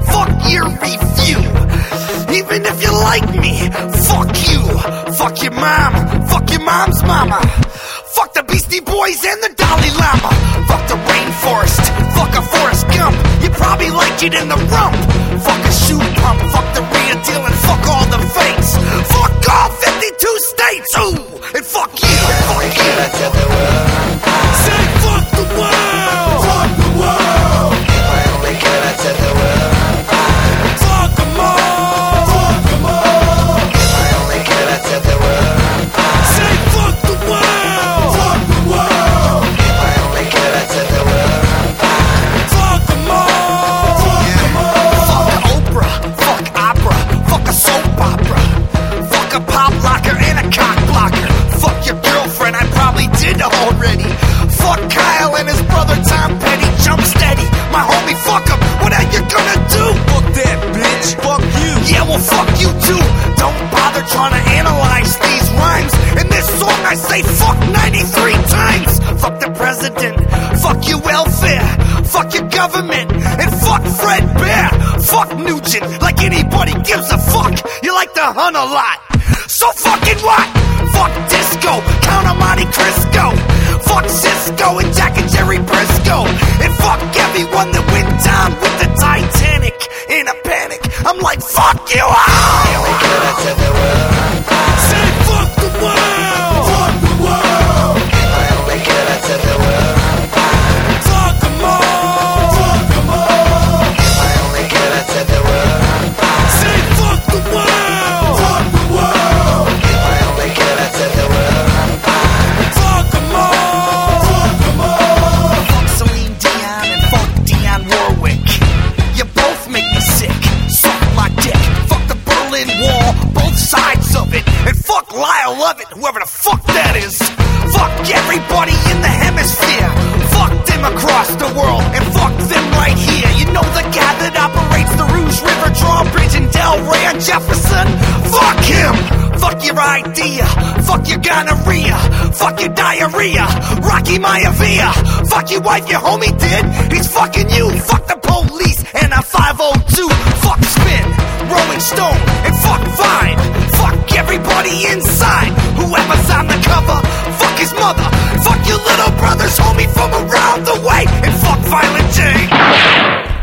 fuck your review. Even if you like me, fuck you. Fuck your mom, fuck your mom's mama. Fuck the Beastie Boys and the Dalai Lama. Fuck the rainforest, fuck a Forrest Gump. You probably like it in the rump. Fuck a shoe pump, fuck the real deal and fuck all the fakes. Fuck all 52 states, ooh, and fuck you, fuck you. Say fuck the world, fuck the world. If I only could, I'd set the world on fire. Fuck them all, fuck them all. If I only could, I'd set the world on fire. Say fuck the world, fuck the world. If I only could, I'd set the world on fire. Fuck them all, fuck them all. Fuck Oprah, fuck opera, fuck a soap opera. Fuck a pop locker and a cock blocker. Fuck your girlfriend, I probably did already. Fuck Kyle and his brother Tom Petty. Jump steady, my homie, fuck him. What are you gonna do? Fuck that, bitch, fuck you. Yeah, well, fuck you too. Don't bother trying to analyze these rhymes. In this song, I say fuck 93 times. Fuck the president, fuck your welfare, fuck your government, and fuck Fred Bear. Fuck Nugent, like anybody gives a fuck. You like to hunt a lot, so fucking what? Fuck disco, Count on Monte Cristo. Fuck Cisco and Jack and Jerry Briscoe. And fuck everyone that went down with the Titanic. In a panic, I'm like, fuck you all. Here we go, I set the world on fire. Say fuck the world, fuck the world. If I only could, I'd set the world on fire. Fuck them all, fuck them all. If I only could, I'd set the world on fire. Say fuck the world, fuck the world. If I only could, I'd set the world on fire. Fuck them all, fuck them all. Fuck Celine Dion and fuck Dionne Warwick. You both make me sick. Suck my dick. Fuck the Berlin Wall, both sides of it. And fuck Lyle Lovett, whoever the fuck that is. Fuck everybody in the hemisphere. Fuck them across the world. And fuck them right here. You know the guy that operates the Rouge River Drawbridge in Delray on Jefferson? Fuck him. Fuck your idea. Fuck your gonorrhea. Fuck your diarrhea. Rocky Maivia. Fuck your wife, your homie did. He's fucking you. Fuck the police and a 502. Fuck Spin, Rolling Stone, and fuck Vine. Fuck everybody inside. Whoever's on the cover, fuck his mother. Fuck your little brother's homie from around the way. And fuck Violent J.